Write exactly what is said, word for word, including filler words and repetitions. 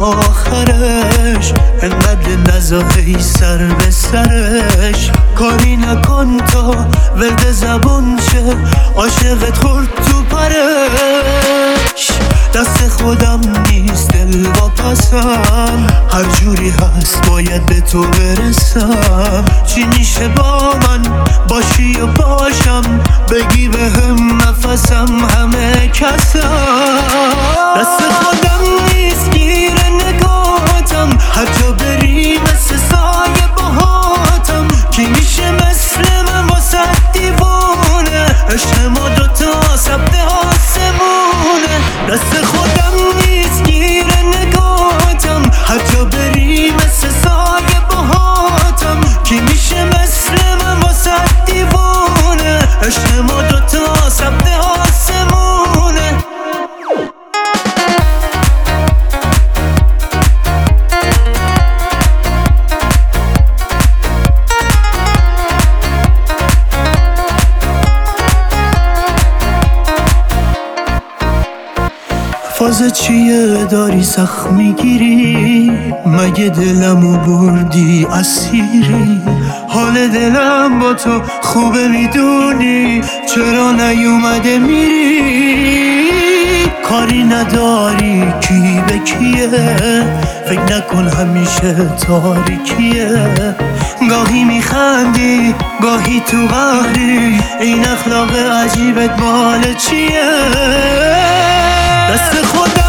آخرش انقدر نزاهی سر به سرش. کاری نکن تا ورد زبون شه، عاشقت خورد تو پرش. دست خودم نیست دل واپسم، هر جوری هست باید به تو برسم. چی میشه با من باشی و باشم، بگی به هم نفسم همه کسم. دست خودم نیست گیر نگاهتم، هر جا بری مثل سایه باهاتم. کی میشه مثل من واسه دیوونه، عشق ما دوتا سبت آسمونه. دست خودم نیست گیر نگاهتم، هر جا بری مثل سایه باهاتم. کی میشه مثل من واسه دیوونه، عشق ما دوتا سبت آسمونه. فاز چیه داری سخت میگیری، مگه دلمو بردی اسیری؟ حال دلم با تو خوبه میدونی، چرا نیومده میری؟ کاری نداری کی به کیه، فکر نکن همیشه تاریکیه. گاهی میخندی گاهی تو قهری، این اخلاق عجیبت مال چیه؟ دست خودم